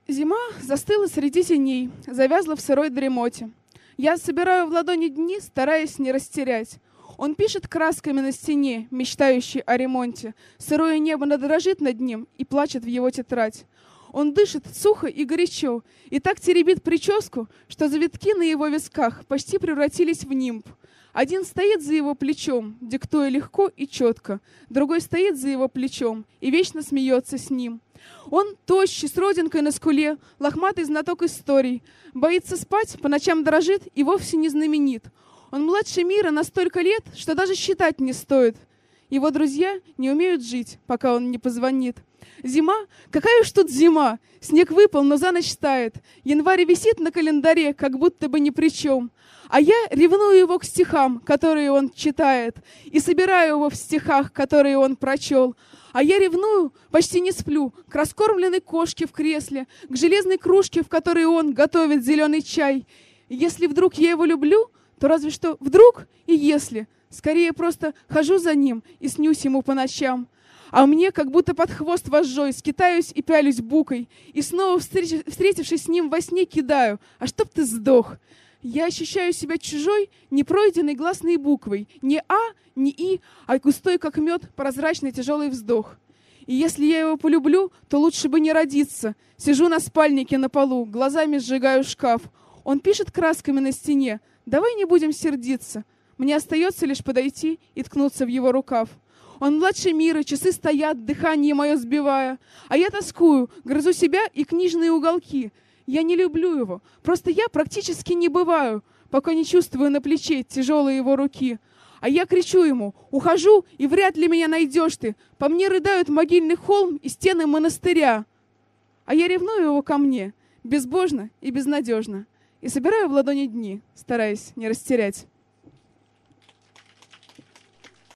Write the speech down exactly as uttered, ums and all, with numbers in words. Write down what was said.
Зима застыла среди теней, завязла в сырой дремоте. Я собираю в ладони дни, стараясь не растерять. Он пишет красками на стене, мечтающий о ремонте. Сырое небо надрожит над ним и плачет в его тетрадь. Он дышит сухо и горячо, и так теребит прическу, что завитки на его висках почти превратились в нимб. Один стоит за его плечом, диктуя легко и четко, другой стоит за его плечом и вечно смеется с ним. Он тощий, с родинкой на скуле, лохматый знаток историй, боится спать, по ночам дрожит и вовсе не знаменит. Он младше мира на столько лет, что даже считать не стоит. Его друзья не умеют жить, пока он не позвонит. Зима? Какая уж тут зима! Снег выпал, но за ночь тает. Январь висит на календаре, как будто бы ни при чем. А я ревную его к стихам, которые он читает, и собираю его в стихах, которые он прочел. А я ревную, почти не сплю, к раскормленной кошке в кресле, к железной кружке, в которой он готовит зеленый чай. И если вдруг я его люблю, то разве что вдруг и если. Скорее просто хожу за ним и снюсь ему по ночам. А мне как будто под хвост вожжой скитаюсь и пялюсь букой, и снова, встреч... встретившись с ним во сне, кидаю: «А чтоб ты сдох!» Я ощущаю себя чужой, непройденной гласной буквой. Не «а», не «и», а густой, как мед, прозрачный тяжелый вздох. И если я его полюблю, то лучше бы не родиться. Сижу на спальнике на полу, глазами сжигаю шкаф. Он пишет красками на стене: «Давай не будем сердиться». Мне остается лишь подойти и ткнуться в его рукав. Он младше мира, часы стоят, дыхание мое сбивая. А я тоскую, грызу себя и книжные уголки. Я не люблю его, просто я практически не бываю, пока не чувствую на плече тяжелые его руки. А я кричу ему: «Ухожу, и вряд ли меня найдешь ты». По мне рыдают могильный холм и стены монастыря. А я ревную его ко мне, безбожно и безнадежно, и собираю в ладони дни, стараясь не растерять.